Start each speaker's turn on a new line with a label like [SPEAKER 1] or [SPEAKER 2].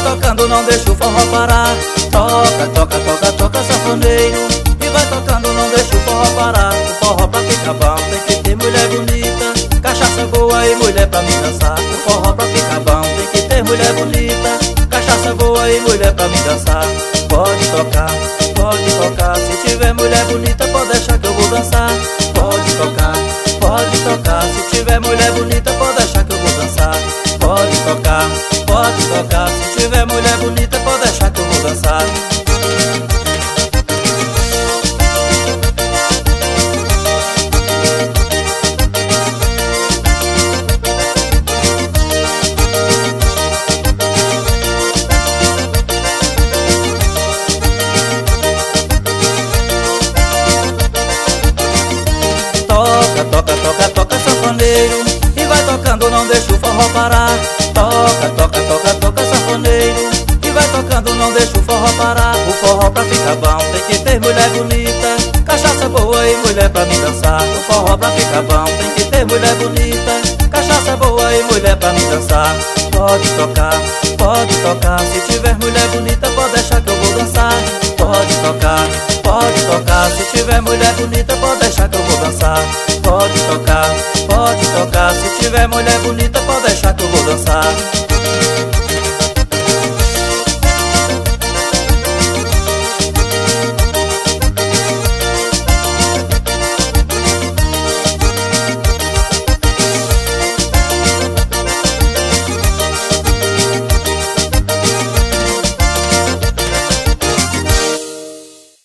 [SPEAKER 1] tocando, não deixa o forró parar. Toca, toca, toca, toca sanfoneiro. E vai tocando, não deixa o forró parar. O forró pra ficar bom tem que ter mulher bonita, cachaça boa e mulher pra me dançar. O forró pra ficar bom tem que ter mulher bonita, cachaça boa e mulher pra me dançar. Pode tocar, se tiver mulher bonita pode deixar que eu vou dançar. Pode tocar, se tiver mulher bonita pode deixar que eu vou dançar. Pode tocar, se tiver mulher bonita pode deixar que eu vou dançar. Toca, toca, toca sanfoneiro. E vai tocando, não deixa o forró parar. Toca, toca, toca, toca sanfoneiro. E vai tocando, não deixa o forró parar. O forró pra ficar bom tem que ter mulher bonita, cachaça boa e mulher pra me dançar. O forró pra ficar bom tem que ter mulher bonita, cachaça boa e mulher pra me dançar. Pode tocar, se tiver mulher bonita pode deixar que eu vou dançar. Pode tocar, se tiver mulher bonita pode deixar que eu vou dançar. Pode tocar, se tiver mulher bonita pode deixar que eu vou dançar.